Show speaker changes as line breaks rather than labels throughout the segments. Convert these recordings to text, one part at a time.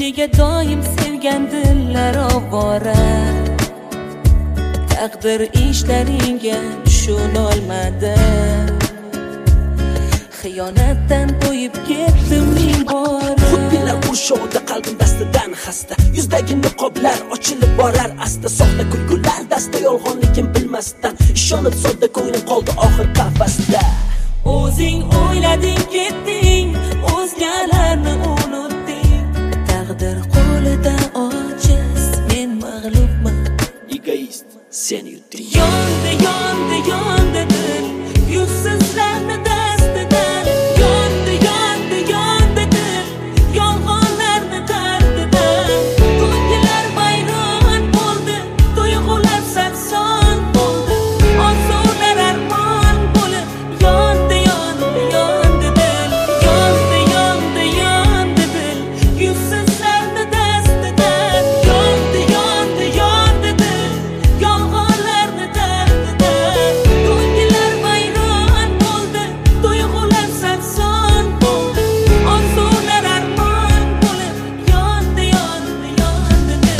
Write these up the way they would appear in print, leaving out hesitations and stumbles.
nega doim sevgan dillar ovora, taqdir ishlaringga tushunolmadi. Xiyonatdan to'yib ketdim ming bora.
Xudbinlar qurshovida qalbim dastidan xasta, yuzdagi niqoblar ochilib borar asta. Soxta kulgular dasta yolg'onligim bilmasdan, ishonib sodda ko'nglim qoldi oxir qafasda.
O'zing o'ylading ketding, o'zgalarni unutding. Taqdir qo'lida ojiz, men mag'lubman.
Egoist, sen yutding.
Yondi, yondi, yondi dil, yuzsizlarni dastidan. Yondi, yondi, yondi dil, yolg'onlarni dardidan. Ko'ngillar vayron bo'ldi, tuyg'ular sarson bo'ldi. Orzular armon bo'lib yondi, yondi, yondi dil. Yondi, yondi, yondi dil, yuzsizlarni dastidan. Yondi, yondi, yondi dil, yolg'onlarni dardidan. Ko'ngillar vayron bo'ldi, tuyg'ular sarson bo'ldi. Orzular armon bo'lib yondi, yondi, yondi dil.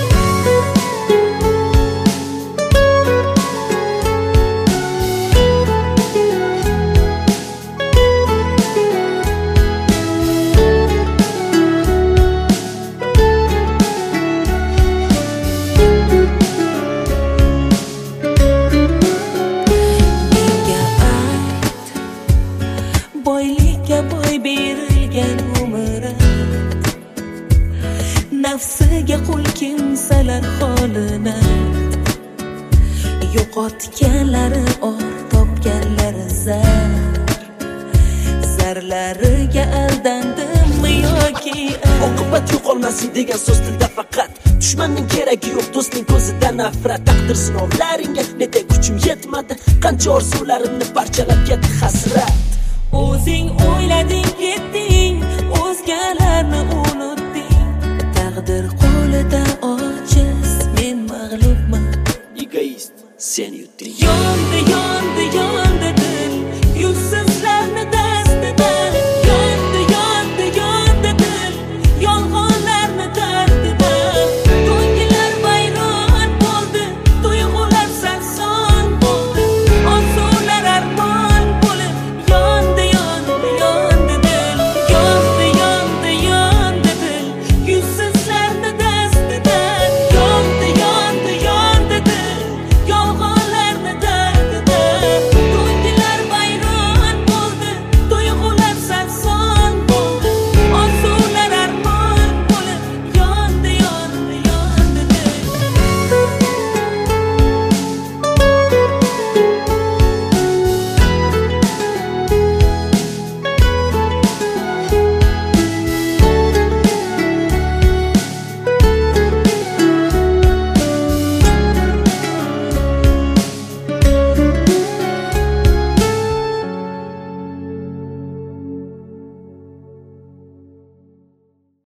Menga ayt, boylikka boy berilgan umri, nafsiga qul kimsalar holini. Yo'qotganlari or, topganlari zar. Zarlariga aldandimmi yoki
Oqibat yo'qolmasin degan so'z tilda faqat. Dushmanning keragi yo'q, do'stning ko'zida nafrat. Taqdir sinovlaringga nega kuchim yetmadi, qancha orzularimni parchalab ketdi hasrat.
o'zing o'ylading ketding.